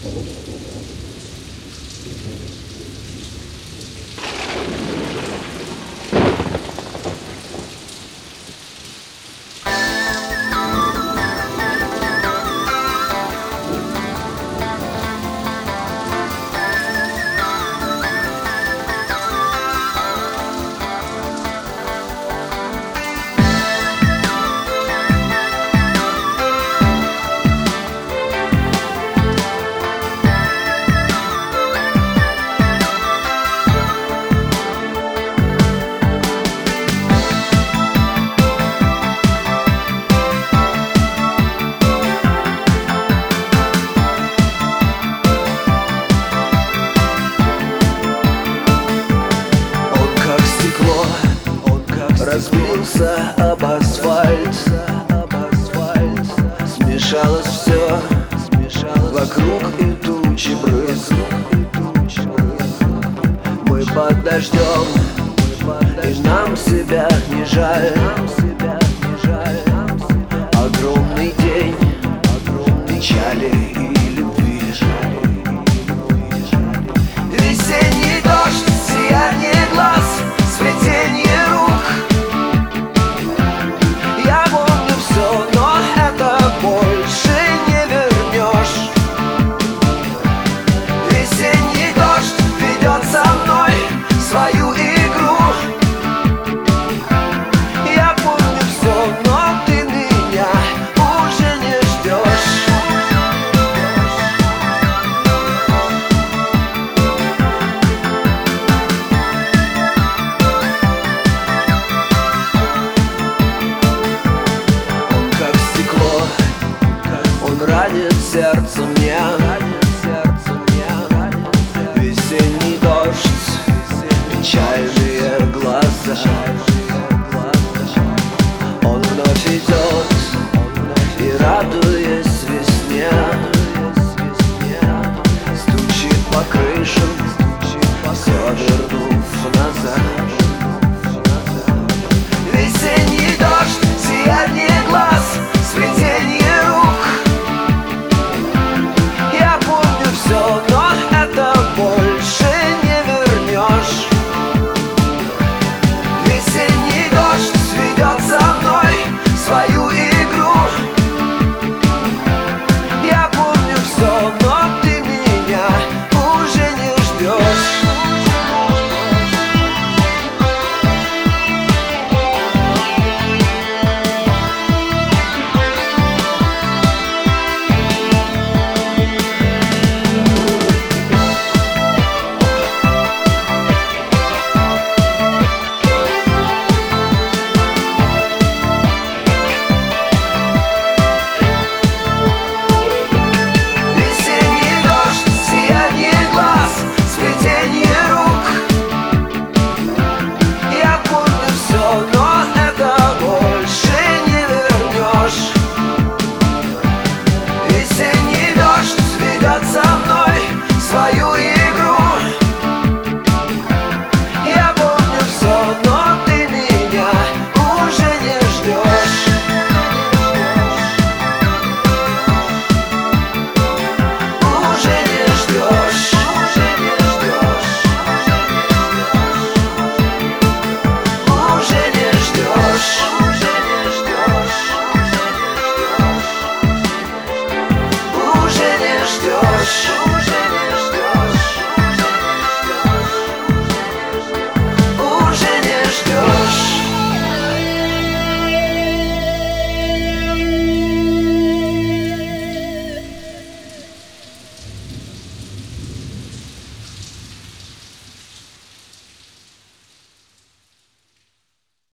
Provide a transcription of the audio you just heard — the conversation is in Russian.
Разбился об асфальт, смешалось все вокруг и тучи брызг. Мы под дождем, и нам себя не жаль. Огромный день печали и любви. Весенний дождь, сияние глаз, цветение рук. Я помню все, но это больше не вернешь. Весенний дождь ведет со мной свою игру. Я помню все, но ты меня уже не ждешь. Он как стекло, он ранит сердце мне. Весенний дождь, печальные глаза. Он вновь идет и, радуясь весне, стучит по крышам, все вернуть.